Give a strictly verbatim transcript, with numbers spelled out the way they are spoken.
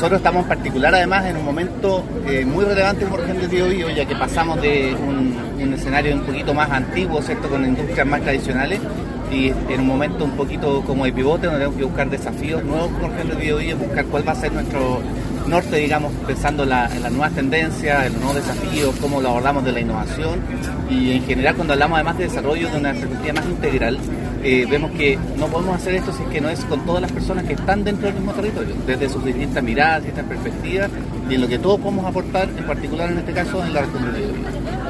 nosotros estamos en particular además en un momento eh, muy relevante como región del Biobío, ya que pasamos de un, un escenario un poquito más antiguo, ¿cierto?, con industrias más tradicionales, y en un momento un poquito como de pivote, donde tenemos que buscar desafíos nuevos como región del Biobío, buscar cuál va a ser nuestro norte, digamos, pensando en, la, en las nuevas tendencias, en los nuevos desafíos, cómo lo abordamos de la innovación, y en general cuando hablamos además de desarrollo de una perspectiva más integral, eh, vemos que no podemos hacer esto si es que no es con todas las personas que están dentro del mismo territorio, desde sus distintas miradas, distintas perspectivas, y en lo que todos podemos aportar, en particular en este caso en la región del Biobío.